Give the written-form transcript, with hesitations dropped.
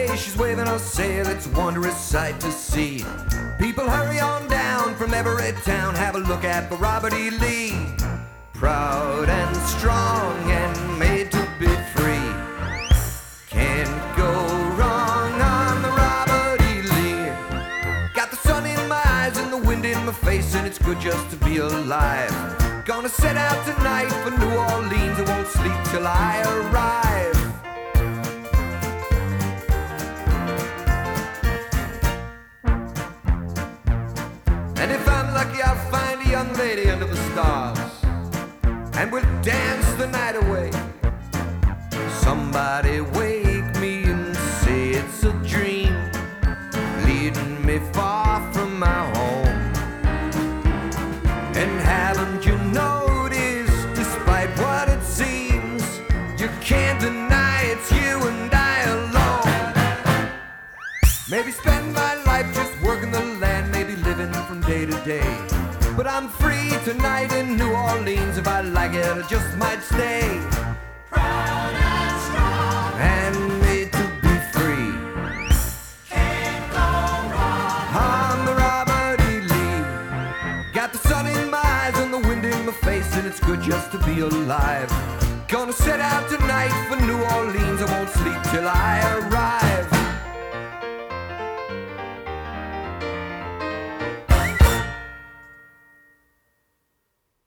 way she's waving her sail, it's a wondrous sight to see. People hurry on down from every town, have a look at the Robert E. Lee. Proud and strong and made to be free. Can't go wrong on the Robert E. Lee. Got the sun in my eyes and the wind in my face, and it's good just to be alive. Gonna set out tonight for New Orleans, I won't sleep till I arrive. And if I'm lucky, I'll find a young lady under the stars, and we'll dance the night away. Somebody wake me and say it's a dream, leading me far from my home. And haven't you noticed, despite what it seems, you can't deny it's you and I alone. Maybe spend my life just working the land, maybe living from day to day. But I'm free tonight in New Orleans. If I like it, I just might stay. Proud and strong And made to be free. can't go wrong. I'm the Robert E. Lee. Got the sun in my eyes and the wind in my face, and it's good just to be alive. Gonna set out tonight for New Orleans, I won't sleep till I arrive.